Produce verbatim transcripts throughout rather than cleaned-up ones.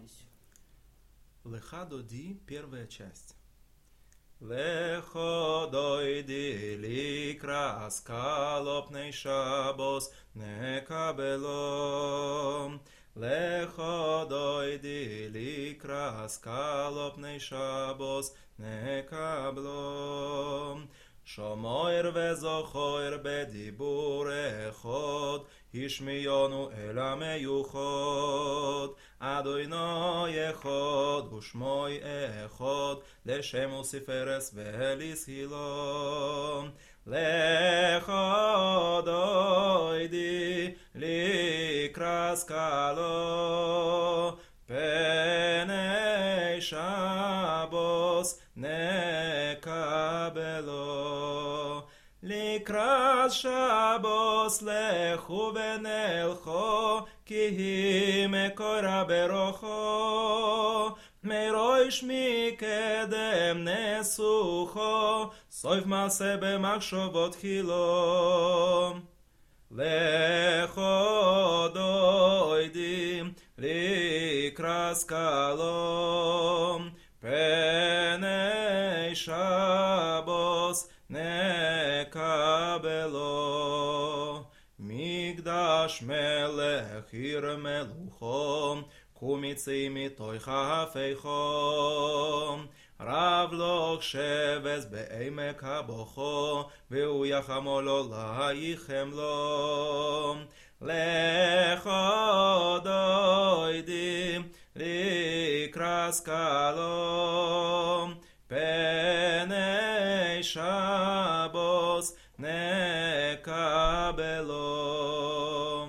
Леха доди, первая часть. Лехо дойди ликра скалопней шабос некабелом. Лехо дойди ликра скалопней шабos некаблом. שומר וזוכר בדיבור אחד, השמיענו אל המיוחד. אדוני אחד ושמוי אחד, לשם וספרס ולסהילום. לך דוידי לקרא סקלו, פני שבוס נקבלו. לקראת שבוס לכו ונלכו, כי היא מקורה ברוחו. מראש מקדם נסוכו, סוף מעשה במחשבות חילו. לכו דוידים לקרא סקלו, פני שבוס נקבלו. מקדש מלך עיר מלוכו, קומיצי מתוי חפיכו. רב לוך שבס בעמק הבוכו, והוא יחמו לו להיכם לו. לך דוידים לקרא סקלו, פני שבוס נקבלו.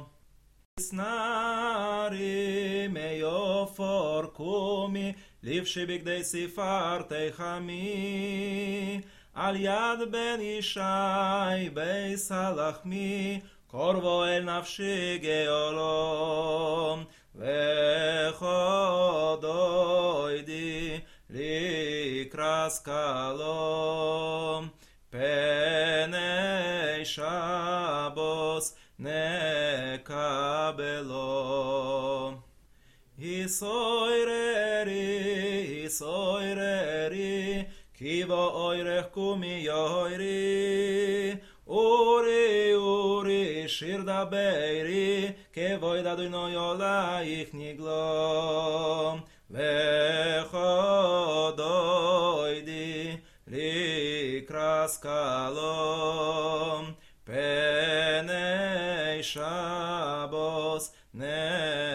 סנרי מיופור קומי, לבשי בגדי ספרתי חמי. על יד בן ישי ביס הלחמי, קורבו אל נפשי גאולום. לכו דוידי לקרא סקלו, פני שבוס נקבלו. היסויררי, היסויררי, כי בו אוירך קומי יוירי. אורי אורי שיר דברי, כבוד אדוני עלייך נגלום. לכו דוידי לקרא סקלו, פני שבוס נקבלו.